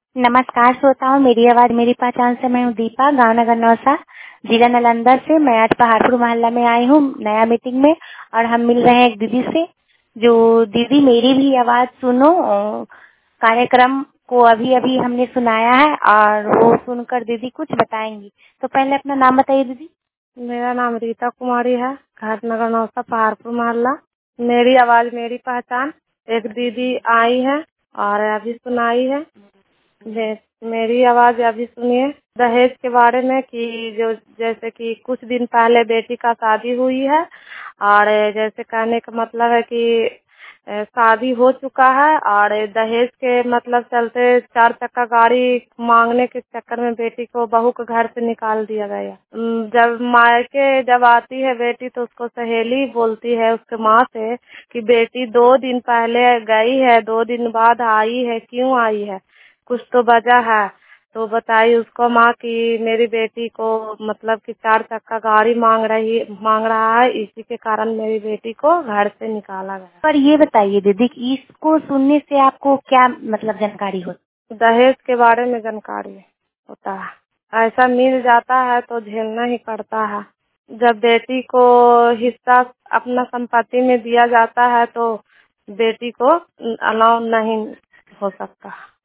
नमस्कार श्रोताओं, मेरी आवाज़ मेरी पहचान से मैं हूँ दीपा, गाँव नगर नौसा, जिला नालंदा से। मैं आज पहाड़पुर मोहल्ला में आई हूँ नया मीटिंग में और हम मिल रहे हैं एक दीदी से। जो दीदी मेरी भी आवाज़ सुनो कार्यक्रम को अभी अभी हमने सुनाया है और वो सुनकर दीदी कुछ बताएंगी। तो पहले अपना नाम बताइए दीदी। मेरा नाम रीता कुमारी है, घाट नगर नौसा, पहाड़पुर मोहल्ला। मेरी आवाज मेरी पहचान एक दीदी आई है और अभी सुनाई है। मेरी आवाज अभी सुनिए। दहेज के बारे में कि जो जैसे कि कुछ दिन पहले बेटी का शादी हुई है और जैसे कहने का मतलब है कि शादी हो चुका है और दहेज के मतलब चलते 4 चक्का गाड़ी मांगने के चक्कर में बेटी को बहू के घर से निकाल दिया गया। जब मायके जब आती है बेटी तो उसको सहेली बोलती है उसके माँ से कि बेटी 2 दिन पहले गई है, 2 दिन बाद आई है, क्यों आई है, कुछ तो वजह है। तो बताई उसको माँ कि मेरी बेटी को मतलब कि 4 चक्का गाड़ी मांग रहा है, इसी के कारण मेरी बेटी को घर से निकाला गया। पर ये बताइए दीदी कि इसको सुनने से आपको क्या मतलब जानकारी हो? दहेज के बारे में जानकारी होता है, ऐसा मिल जाता है तो झेलना ही पड़ता है। जब बेटी को हिस्सा अपना संपत्ति में दिया जाता है तो बेटी को अलाउ नहीं हो सकता।